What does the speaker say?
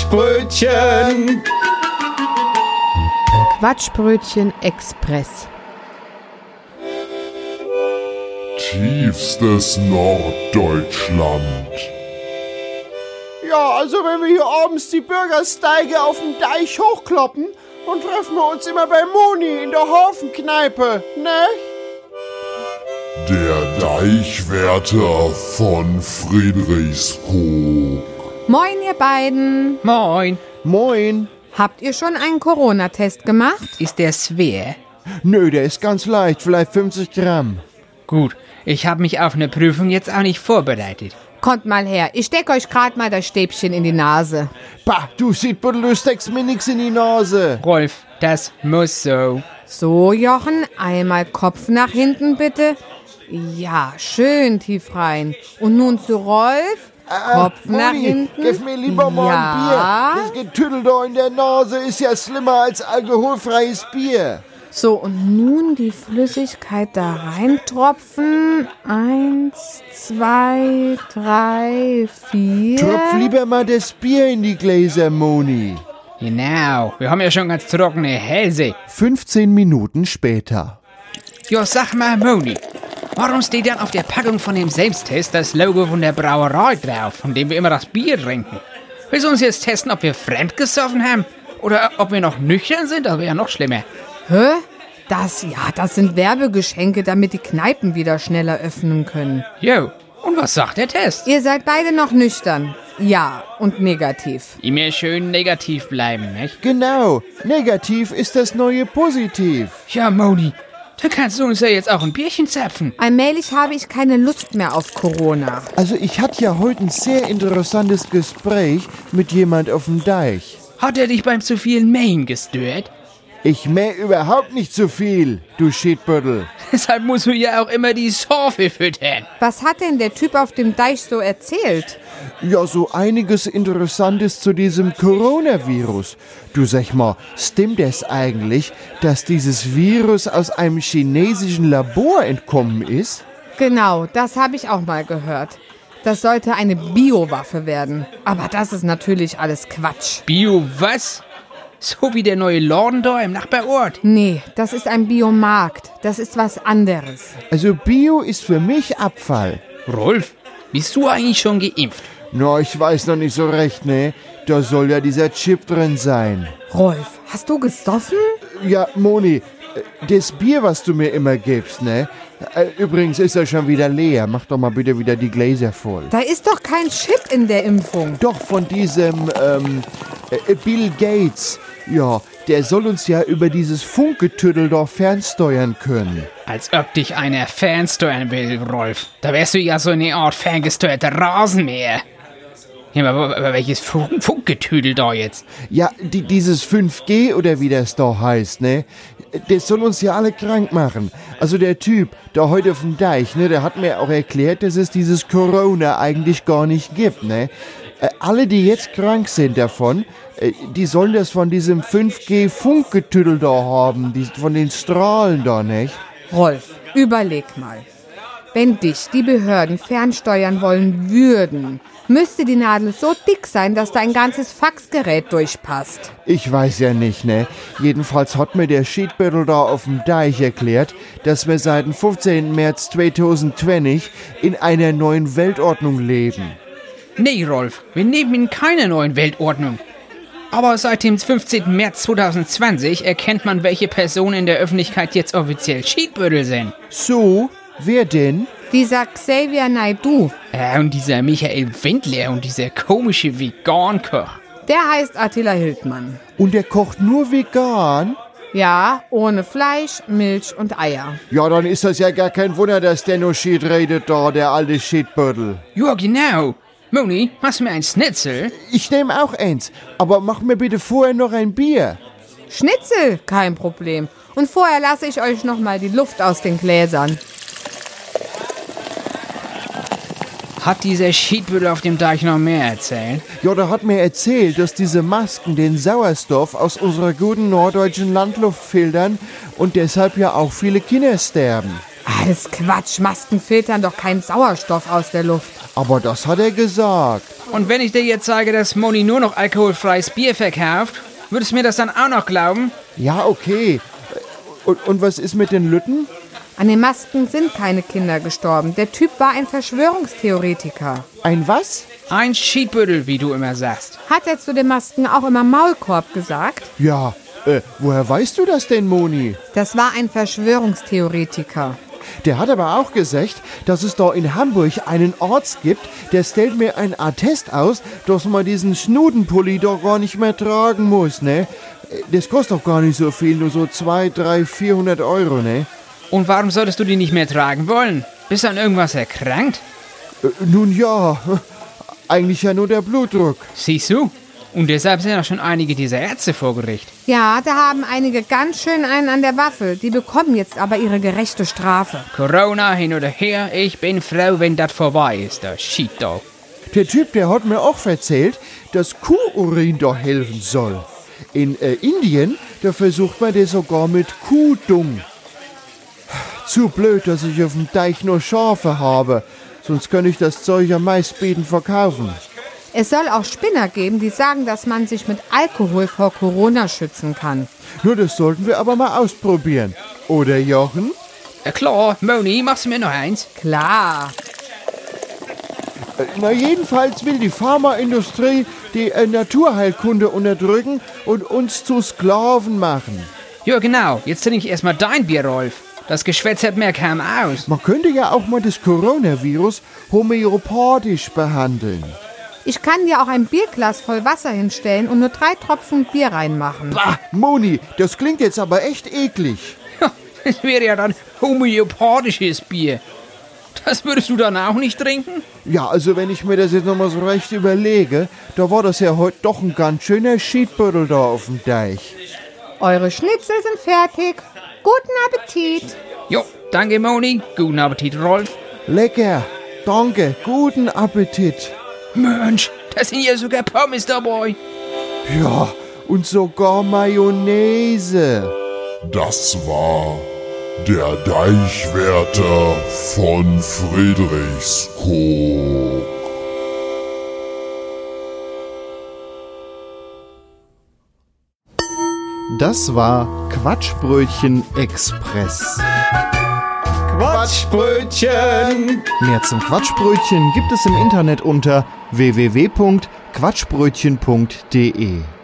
Quatschbrötchen. Quatschbrötchen Express. Tiefstes Norddeutschland. Ja, also wenn wir hier abends die Bürgersteige auf dem Deich hochkloppen, dann treffen wir uns immer bei Moni in der Hafenkneipe, ne? Der Deichwärter von Friedrichskoog. Moin, ihr beiden. Moin. Moin. Habt ihr schon einen Corona-Test gemacht? Ist der schwer? Nö, der ist ganz leicht, vielleicht 50 Gramm. Gut, ich habe mich auf eine Prüfung jetzt auch nicht vorbereitet. Kommt mal her, ich steck euch grad mal das Stäbchen in die Nase. Bah, du Schiedbuddel, du steckst mir nix in die Nase. Rolf, das muss so. So, Jochen, einmal Kopf nach hinten bitte. Ja, schön tief rein. Und nun zu Rolf. Kopf nach Moni, hinten. gib mir lieber mal ein Bier. Das Getüdel da in der Nase ist ja schlimmer als alkoholfreies Bier. So, und nun die Flüssigkeit da reintropfen. 1, 2, 3, 4. Tropf lieber mal das Bier in die Gläser, Moni. Genau, wir haben ja schon ganz trockene Hälse. 15 Minuten später. Jo, sag mal, Moni, warum steht dann auf der Packung von dem Selbsttest das Logo von der Brauerei drauf, von dem wir immer das Bier trinken? Willst du uns jetzt testen, ob wir fremdgesoffen haben? Oder ob wir noch nüchtern sind? Das wäre ja noch schlimmer. Hä? Das sind Werbegeschenke, damit die Kneipen wieder schneller öffnen können. Jo, und was sagt der Test? Ihr seid beide noch nüchtern. Ja, und negativ. Immer schön negativ bleiben, nicht? Genau, negativ ist das neue Positiv. Ja, Moni, dann kannst du uns ja jetzt auch ein Bierchen zapfen. Allmählich habe ich keine Lust mehr auf Corona. Also ich hatte ja heute ein sehr interessantes Gespräch mit jemand auf dem Deich. Hat er dich beim zu vielen Mähen gestört? Ich mäh überhaupt nicht zu viel, du Schiedbüttel. Deshalb musst du ja auch immer die Sorfe füttern. Was hat denn der Typ auf dem Deich so erzählt? Ja, so einiges Interessantes zu diesem Coronavirus. Du sag mal, stimmt es eigentlich, dass dieses Virus aus einem chinesischen Labor entkommen ist? Genau, das habe ich auch mal gehört. Das sollte eine Biowaffe werden. Aber das ist natürlich alles Quatsch. Bio was? So wie der neue Laden da im Nachbarort. Nee, das ist ein Biomarkt. Das ist was anderes. Also Bio ist für mich Abfall. Rolf, bist du eigentlich schon geimpft? Na, ich weiß noch nicht so recht, ne? Da soll ja dieser Chip drin sein. Rolf, hast du gesoffen? Ja, Moni, das Bier, was du mir immer gibst, ne? Übrigens ist er schon wieder leer. Mach doch mal bitte wieder die Gläser voll. Da ist doch kein Chip in der Impfung. Doch, von diesem, Bill Gates. Ja, der soll uns ja über dieses Funkgetüdel doch fernsteuern können. Als ob dich einer fernsteuern will, Rolf. Da wärst du ja so eine Art ferngesteuerter Rasenmäher. Ja, aber welches Funkgetüdel da jetzt? Ja, dieses 5G oder wie das da heißt, ne? Das soll uns ja alle krank machen. Also der Typ, da heute auf dem Deich, ne, der hat mir auch erklärt, dass es dieses Corona eigentlich gar nicht gibt, ne? Alle, die jetzt krank sind davon, die sollen das von diesem 5G-Funkgetüdel da haben, von den Strahlen da, nicht? Rolf, überleg mal. Wenn dich die Behörden fernsteuern wollen würden, müsste die Nadel so dick sein, dass da ein ganzes Faxgerät durchpasst. Ich weiß ja nicht, ne? Jedenfalls hat mir der Schiedbüttel da auf dem Deich erklärt, dass wir seit dem 15. März 2020 in einer neuen Weltordnung leben. Nee, Rolf, wir leben in keiner neuen Weltordnung. Aber seit dem 15. März 2020 erkennt man, welche Personen in der Öffentlichkeit jetzt offiziell Schiedbüttel sind. So? Wer denn? Dieser Xavier Naidoo, Und dieser Michael Wendler und dieser komische Vegan-Koch. der heißt Attila Hildmann. Und der kocht nur vegan? Ja, ohne Fleisch, Milch und Eier. Ja, dann ist das ja gar kein Wunder, dass der nur Schied redet da, der alte Schiedbüttel. Ja, genau. Moni, hast du mir ein Schnitzel? Ich nehme auch eins, aber mach mir bitte vorher noch ein Bier. Schnitzel, kein Problem. Und vorher lasse ich euch noch mal die Luft aus den Gläsern. Hat dieser Schiedbüttel auf dem Deich noch mehr erzählt? Ja, der hat mir erzählt, dass diese Masken den Sauerstoff aus unserer guten norddeutschen Landluft filtern und deshalb ja auch viele Kinder sterben. Alles Quatsch, Masken filtern doch keinen Sauerstoff aus der Luft. Aber das hat er gesagt. Und wenn ich dir jetzt sage, dass Moni nur noch alkoholfreies Bier verkauft, würdest du mir das dann auch noch glauben? Ja, okay. Und was ist mit den Lütten? An den Masken sind keine Kinder gestorben. Der Typ war ein Verschwörungstheoretiker. Ein was? Ein Schiedbüttel, wie du immer sagst. Hat er zu den Masken auch immer Maulkorb gesagt? Ja, woher weißt du das denn, Moni? Das war ein Verschwörungstheoretiker. Der hat aber auch gesagt, dass es da in Hamburg einen Arzt gibt, der stellt mir ein Attest aus, dass man diesen Schnudenpulli doch gar nicht mehr tragen muss, ne? Das kostet doch gar nicht so viel, nur so 200, 300, 400 Euro, ne? Und warum solltest du die nicht mehr tragen wollen? Bist du an irgendwas erkrankt? Nun ja, eigentlich ja nur der Blutdruck. Siehst du? Und deshalb sind ja schon einige dieser Ärzte vor Gericht. Ja, da haben einige ganz schön einen an der Waffel. Die bekommen jetzt aber ihre gerechte Strafe. Corona hin oder her, ich bin froh, wenn das vorbei ist, der Sheepdog. Der Typ, der hat mir auch erzählt, dass Kuhurin da helfen soll. In Indien, da versucht man das sogar mit Kuhdung. Zu blöd, dass ich auf dem Deich nur Schafe habe. Sonst könnte ich das Zeug am meistbieten verkaufen. Es soll auch Spinner geben, die sagen, dass man sich mit Alkohol vor Corona schützen kann. Nur das sollten wir aber mal ausprobieren. Oder, Jochen? Ja klar, Moni, machst du mir noch eins? Klar. Na jedenfalls will die Pharmaindustrie die Naturheilkunde unterdrücken und uns zu Sklaven machen. Ja genau, jetzt trinke ich erstmal dein Bier, Rolf. Das Geschwätz hat mehr kaum aus. Man könnte ja auch mal das Coronavirus homöopathisch behandeln. Ich kann dir auch ein Bierglas voll Wasser hinstellen und nur 3 Tropfen Bier reinmachen. Bah, Moni, das klingt jetzt aber echt eklig. Das wäre ja dann homöopathisches Bier. Das würdest du dann auch nicht trinken? Ja, also wenn ich mir das jetzt nochmal so recht überlege, da war das ja heute doch ein ganz schöner Schiedbüttel da auf dem Deich. Eure Schnitzel sind fertig. Guten Appetit. Jo, danke Moni. Guten Appetit, Rolf. Lecker, danke, guten Appetit. Mensch, da sind ja sogar Pommes dabei. Ja, und sogar Mayonnaise. Das war der Deichwärter von Friedrichskoog. Das war Quatschbrötchen Express. Quatschbrötchen! Mehr zum Quatschbrötchen gibt es im Internet unter www.quatschbrötchen.de.